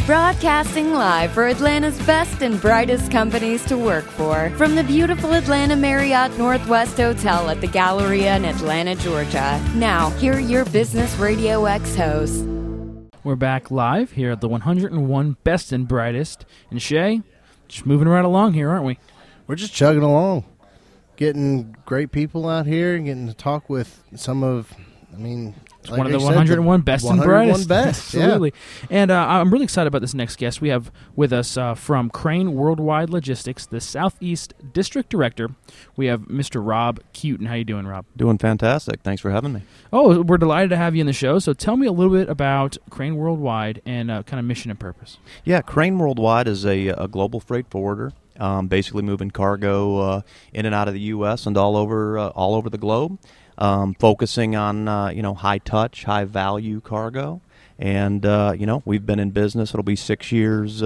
Broadcasting live for Atlanta's best and brightest companies to work for. From the beautiful Atlanta Marriott Northwest Hotel at the Galleria in Atlanta, Georgia. Now, here are your Business Radio X hosts. We're back live here at the 101 Best and Brightest. And Shay, just moving right along here, aren't we? We're just chugging along. Getting great people out here, getting to talk with some of, it's one of the 101 best and brightest. Best, absolutely. Yeah. And I'm really excited about this next guest. We have with us from Crane Worldwide Logistics, the Southeast District Director. We have Mr. Rob Cutin. How you doing, Rob? Doing fantastic. Thanks for having me. Oh, we're delighted to have you in the show. So tell me a little bit about Crane Worldwide and kind of mission and purpose. Yeah, Crane Worldwide is a global freight forwarder. Basically moving cargo in and out of the U.S. and all over the globe. Focusing on high touch, high value cargo, and we've been in business. It'll be 6 years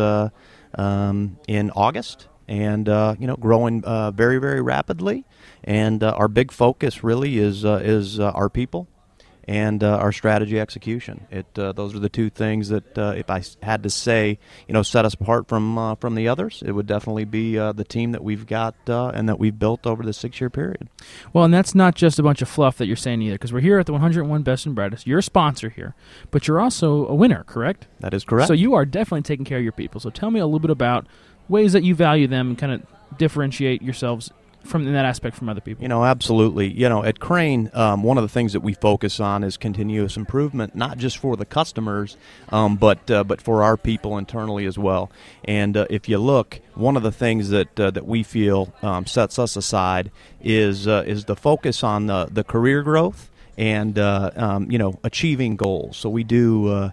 in August, and growing very, very rapidly. And our big focus really is our people and our strategy execution. Those are the two things that if I had to say, set us apart from the others, it would definitely be the team that we've got and that we've built over the 6-year period. Well, and that's not just a bunch of fluff that you're saying either, because we're here at the 101 Best and Brightest. You're a sponsor here, but you're also a winner, correct? That is correct. So you are definitely taking care of your people. So tell me a little bit about ways that you value them and kind of differentiate yourselves in that aspect from other people. Absolutely. At Crane, one of the things that we focus on is continuous improvement, not just for the customers, but for our people internally as well. And if you look, one of the things that we feel sets us aside is the focus on the career growth and achieving goals. So we do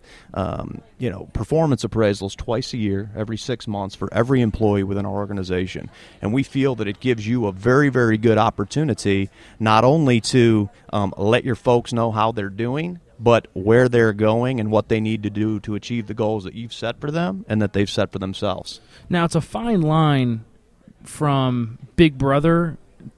performance appraisals twice a year, every 6 months, for every employee within our organization. And we feel that it gives you a very, very good opportunity not only to let your folks know how they're doing, but where they're going and what they need to do to achieve the goals that you've set for them and that they've set for themselves. Now, it's a fine line from Big Brother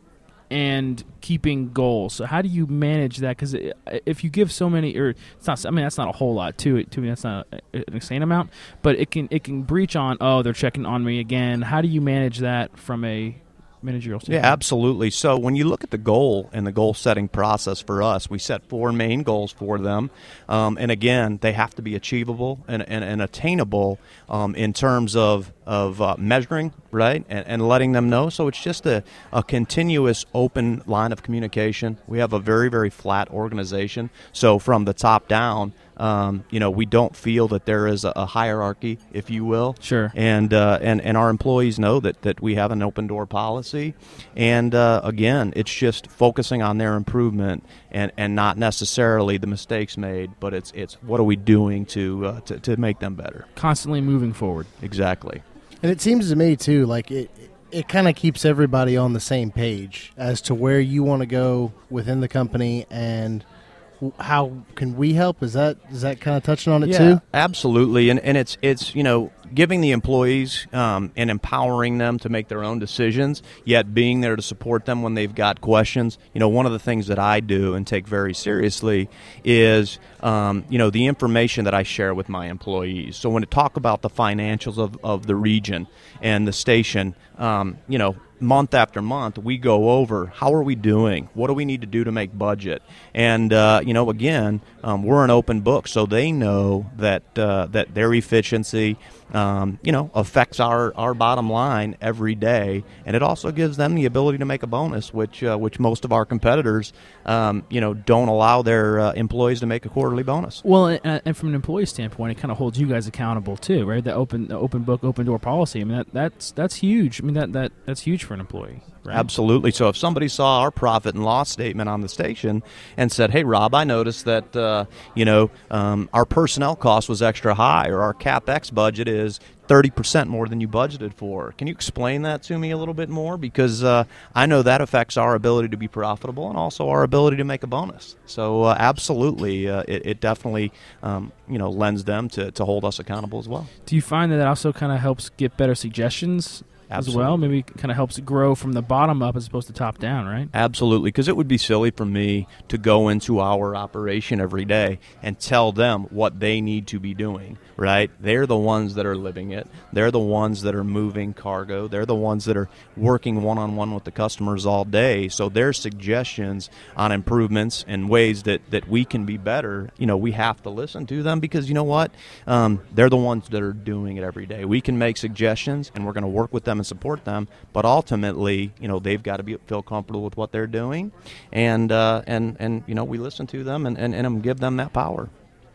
and keeping goals. So how do you manage that? Because if you give so many, or it's not, that's not a whole lot to it. To me, that's not an insane amount. But it can breach on. Oh, they're checking on me again. How do you manage that from a managerial standpoint? Yeah, absolutely. So when you look at the goal and the goal-setting process for us, we set 4 main goals for them. And again, they have to be achievable and attainable in terms of measuring, right, and letting them know. So it's just a continuous open line of communication. We have a very, very flat organization. So from the top down, we don't feel that there is a hierarchy, if you will. Sure. And our employees know that we have an open door policy. And again, it's just focusing on their improvement and not necessarily the mistakes made, but it's what are we doing to make them better. Constantly moving forward. Exactly. And it seems to me, too, like it kind of keeps everybody on the same page as to where you want to go within the company and how can we help? Is that kind of touching on it too? Yeah, absolutely. And it's giving the employees and empowering them to make their own decisions, yet being there to support them when they've got questions. One of the things that I do and take very seriously is the information that I share with my employees. So when I talk about the financials of the region and the station, month after month, we go over how are we doing, what do we need to do to make budget, and again, we're an open book, so they know that their efficiency affects our bottom line every day, and it also gives them the ability to make a bonus, which most of our competitors don't allow their employees to make a quarterly bonus. Well, and from an employee standpoint, it kind of holds you guys accountable too, right? The open book, open door policy. I mean, that's huge. I mean, that's huge for an employee. Right? Absolutely. So if somebody saw our profit and loss statement on the station and said, "Hey, Rob, I noticed that our personnel cost was extra high, or our CapEx budget is 30% more than you budgeted for. Can you explain that to me a little bit more? Because I know that affects our ability to be profitable and also our ability to make a bonus. So absolutely, it definitely lends them to hold us accountable as well. Do you find that also kind of helps get better suggestions as well. Maybe it kind of helps it grow from the bottom up as opposed to top down, right? Absolutely, because it would be silly for me to go into our operation every day and tell them what they need to be doing, right? They're the ones that are living it. They're the ones that are moving cargo. They're the ones that are working one-on-one with the customers all day. So their suggestions on improvements and ways that we can be better, we have to listen to them, because you know what? They're the ones that are doing it every day. We can make suggestions, and we're going to work with them and support them, but ultimately, they've got to feel comfortable with what they're doing, and we listen to them and give them that power.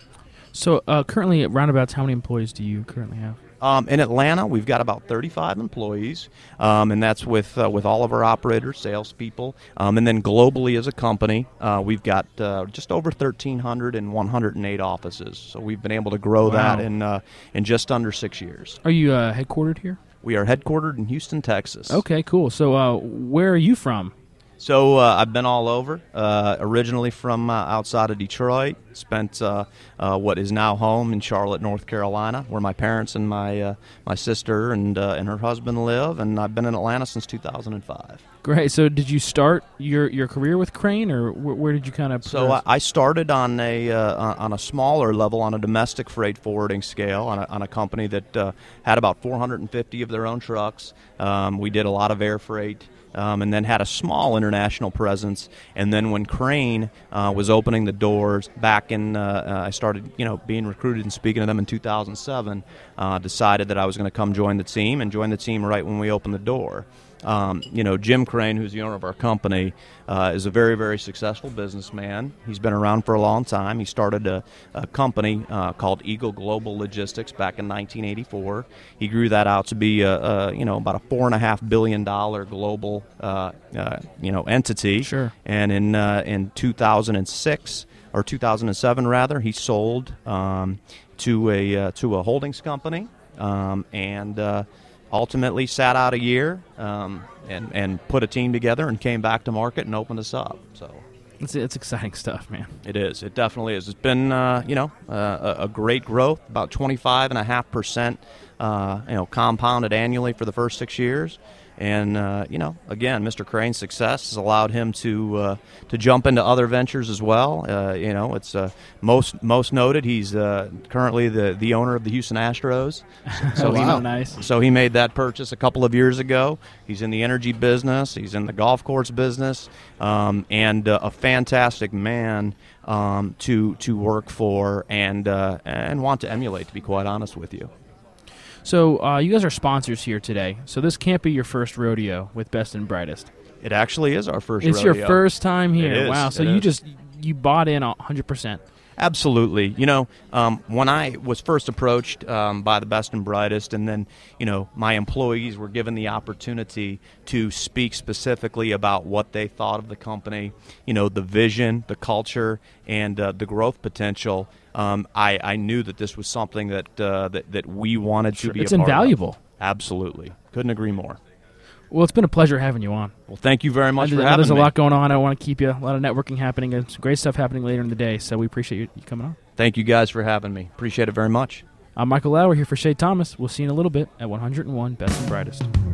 So currently at Roundabouts, how many employees do you currently have? In Atlanta, we've got about 35 employees, and that's with all of our operators, salespeople, and then globally as a company, we've got just over 1,300 and 108 offices. So we've been able to grow that in just under 6 years. Are you headquartered here? We are headquartered in Houston, Texas. Okay, cool. So where are you from? So I've been all over, originally from outside of Detroit, spent what is now home in Charlotte, North Carolina, where my parents and my sister and her husband live, and I've been in Atlanta since 2005. Great. So did you start your career with Crane, or where did you kind of... So I started on a smaller level, on a domestic freight forwarding scale, on a company that had about 450 of their own trucks. We did a lot of air freight. And then had a small international presence. And then when Crane was opening the doors back in, I started, being recruited and speaking to them in 2007, decided that I was going to come join the team, and join the team right when we opened the door. Jim Crane, who's the owner of our company, is a very, very successful businessman. He's been around for a long time. He started a company called Eagle Global Logistics back in 1984. He grew that out to be about a $4.5 billion global entity. Sure. And in 2006 or 2007 rather, he sold to a holdings company and ultimately sat out a year and put a team together and came back to market and opened us up. So it's exciting stuff, man. It is. It definitely is. It's been a great growth, about 25.5% compounded annually for the first 6 years. And, again, Mr. Crane's success has allowed him to jump into other ventures as well. It's most noted. He's currently the owner of the Houston Astros. So nice. So he made that purchase a couple of years ago. He's in the energy business. He's in the golf course business, and a fantastic man to work for and want to emulate, to be quite honest with you. So you guys are sponsors here today. So this can't be your first rodeo with Best and Brightest. It actually is our first rodeo. It's your first time here. It is. Wow. So you bought in 100%. Absolutely. When I was first approached by the Best and Brightest, and then, my employees were given the opportunity to speak specifically about what they thought of the company, the vision, the culture, and the growth potential, I knew that this was something that we wanted to be a part of. It's invaluable. Absolutely. Couldn't agree more. Well, it's been a pleasure having you on. Well, thank you very much for having me. There's a lot going on. I don't want to keep you. A lot of networking happening and some great stuff happening later in the day, so we appreciate you coming on. Thank you guys for having me. Appreciate it very much. I'm Michael Lauer here for Shay Thomas. We'll see you in a little bit at 101 Best and Brightest.